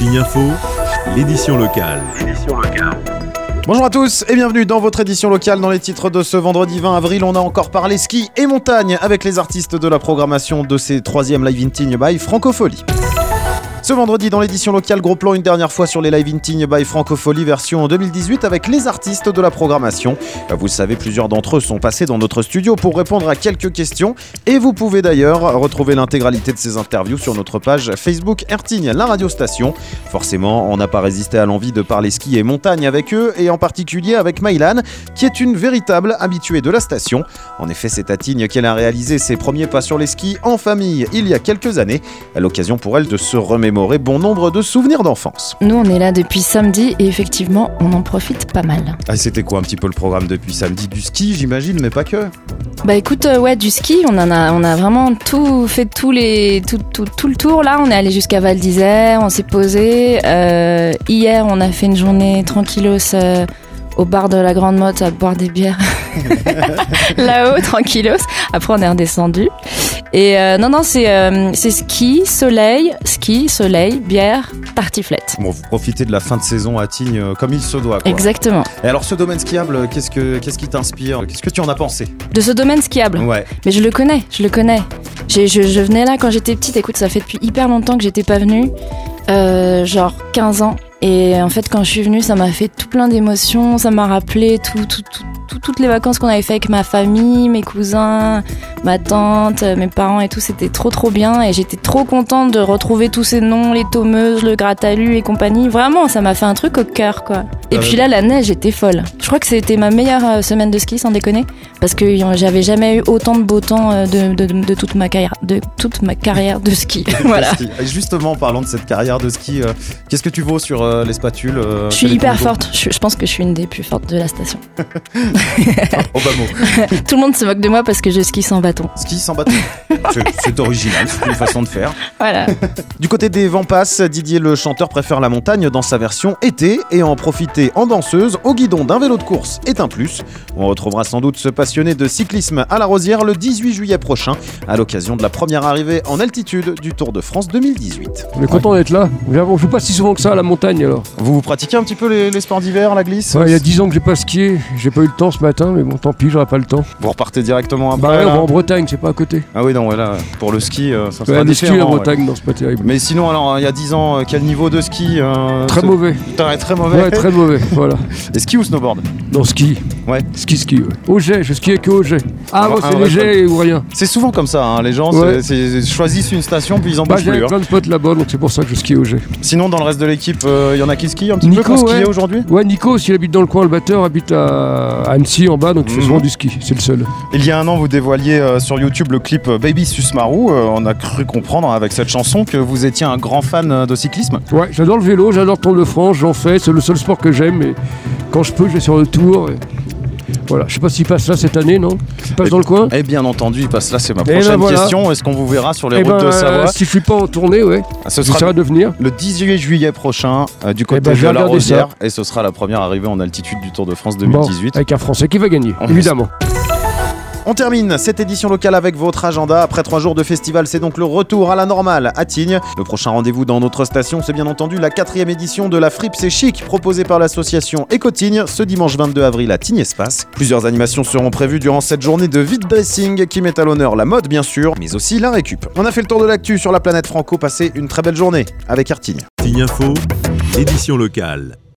Tignes Info, l'édition locale. Bonjour à tous et bienvenue dans votre édition locale. Dans les titres de ce vendredi 20 avril, on a encore parlé ski et montagne avec les artistes de la programmation de ces 3e Live in Tignes by Francofolie. Ce vendredi dans l'édition locale, gros plan une dernière fois sur les Live in Tignes by Francofolie version 2018 avec les artistes de la programmation. Vous le savez, plusieurs d'entre eux sont passés dans notre studio pour répondre à quelques questions et vous pouvez d'ailleurs retrouver l'intégralité de ces interviews sur notre page Facebook Ertignes, la radiostation. Forcément, on n'a pas résisté à l'envie de parler ski et montagne avec eux et en particulier avec Maïlan qui est une véritable habituée de la station. En effet, c'est à Tignes qu'elle a réalisé ses premiers pas sur les skis en famille il y a quelques années. À l'occasion pour elle de se remémorer bon nombre de souvenirs d'enfance. Nous, on est là depuis samedi et effectivement, on en profite pas mal. Ah, c'était quoi un petit peu le programme depuis samedi? Du ski, j'imagine, mais pas que. Bah écoute, du ski, on a vraiment tout fait, tout le tour là. On est allé jusqu'à Val d'Isère, on s'est posé. Hier, on a fait une journée tranquillos au bar de la Grande Motte à boire des bières là-haut, tranquillos. Après, on est redescendu. Et c'est ski, soleil, bière, tartiflette. Bon, vous profitez de la fin de saison à Tignes comme il se doit, quoi. Exactement. Et alors, ce domaine skiable, qu'est-ce qui t'inspire? Qu'est-ce que tu en as pensé? De ce domaine skiable? Ouais. Mais je le connais. Je venais là quand j'étais petite. Écoute, ça fait depuis hyper longtemps que j'étais pas venue. Genre 15 ans. Et en fait, quand je suis venue, ça m'a fait tout plein d'émotions. Ça m'a rappelé toutes les vacances qu'on avait fait avec ma famille, mes cousins, ma tante, mes parents et tout. C'était trop bien. Et j'étais trop contente de retrouver tous ces noms, les Tomeuses, le Gratalu et compagnie. Vraiment, ça m'a fait un truc au cœur, quoi. Et puis là, la neige était folle. Je crois que c'était ma meilleure semaine de ski, sans déconner. Parce que j'avais jamais eu autant de beau temps de toute ma carrière de ski. Voilà. Justement, parlant de cette carrière de ski, qu'est-ce que tu vaux sur les spatules? Je suis hyper forte. Je pense que je suis une des plus fortes de la station. Au bas mot. Tout le monde se moque de moi parce que je skie sans bâton. Ski sans bâton. C'est original, c'est une façon de faire. Voilà. Du côté des vents passes, Didier le chanteur préfère la montagne dans sa version été et en profiter en danseuse au guidon d'un vélo de course est un plus. On retrouvera sans doute ce passionné de cyclisme à la Rosière le 18 juillet prochain à l'occasion de la première arrivée en altitude du Tour de France 2018. On est content d'être là. On joue pas si souvent que ça à la montagne alors. Vous pratiquez un petit peu les sports d'hiver, la glisse? Ouais, il y a 10 ans que j'ai pas skié, j'ai pas eu le temps ce matin, mais bon tant pis, j'aurai pas le temps. Vous repartez directement après? Bah ouais, on va en Bretagne, c'est pas à côté. Ah oui, non, voilà, pour le ski, ça sera le différent. ski en Bretagne, non, c'est pas terrible. Mais sinon, alors, il y a 10 ans, quel niveau de ski? Très mauvais. Très mauvais? Ouais, très mauvais, voilà. Et ski ou snowboard? Non, ski. Ouais. Ski, ouais. Au jet, je skiais que au jet. Ah, moi, c'est léger ou rien. C'est souvent comme ça, hein. Les gens choisissent une station puis ils en bougent plus. J'ai plein de potes là-bas, donc c'est pour ça que je skie au jet. Sinon, dans le reste de l'équipe, il y en a qui skient un petit peu qu'on skiait aujourd'hui? Ouais, Nico, s'il habite dans le coin, le batteur habite à Annecy en bas, donc il fait souvent du ski, c'est le seul. Il y a un an, vous dévoiliez sur YouTube le clip Baby Susmarou. On a cru comprendre avec cette chanson que vous étiez un grand fan de cyclisme. Ouais, j'adore le vélo, j'adore le Tour de France, j'en fais, c'est le seul sport que j'aime, mais quand je peux, je vais sur le Tour. Voilà, je sais pas s'il passe là cette année, non? Il passe dans le coin? Eh bien entendu, il passe là, c'est ma prochaine question. Est-ce qu'on vous verra sur les routes de Savoie? Si je suis pas en tournée, ouais. Ce sera Le 18 juillet prochain, du côté de la Rosière. Et ce sera la première arrivée en altitude du Tour de France 2018. Bon, avec un Français qui va gagner, évidemment. On termine cette édition locale avec votre agenda. Après 3 jours de festival, c'est donc le retour à la normale à Tignes. Le prochain rendez-vous dans notre station, c'est bien entendu la 4e édition de la Fripe C'est Chic proposée par l'association Éco-Tignes ce dimanche 22 avril à Tignes Espace. Plusieurs animations seront prévues durant cette journée de vide dressing qui met à l'honneur la mode bien sûr, mais aussi la récup. On a fait le tour de l'actu sur la planète Franco. Passez une très belle journée avec Ertignes. Tignes Info, édition locale.